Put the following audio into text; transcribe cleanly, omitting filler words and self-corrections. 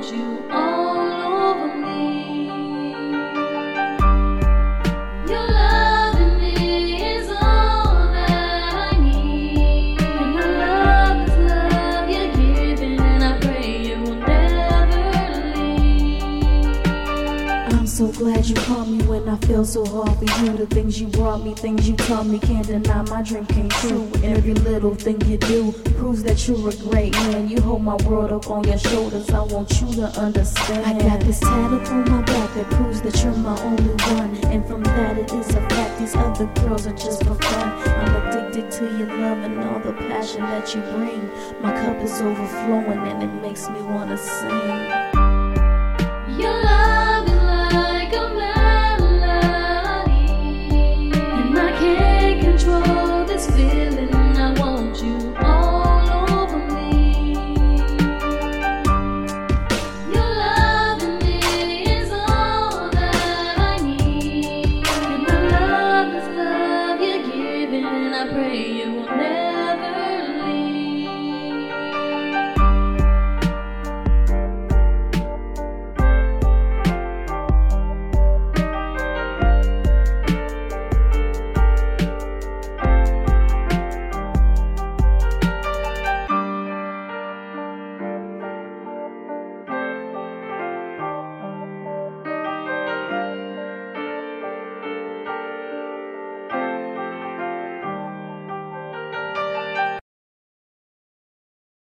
want you all over me. Your loving is all that I need. And my love is love you're giving, and I pray it will never leave. I'm so glad you called me when I feel so hard for you. The things you brought me, things you taught me, can't deny my dream came true. And every little thing you do proves that you're a great man. You hold my world up on your shoulders, I want you to understand. I got this tattoo on my back that proves that you're my only one. And from that it is a fact, these other girls are just for fun. I'm addicted to your love and all the passion that you bring. My cup is overflowing and it makes me wanna sing. Your love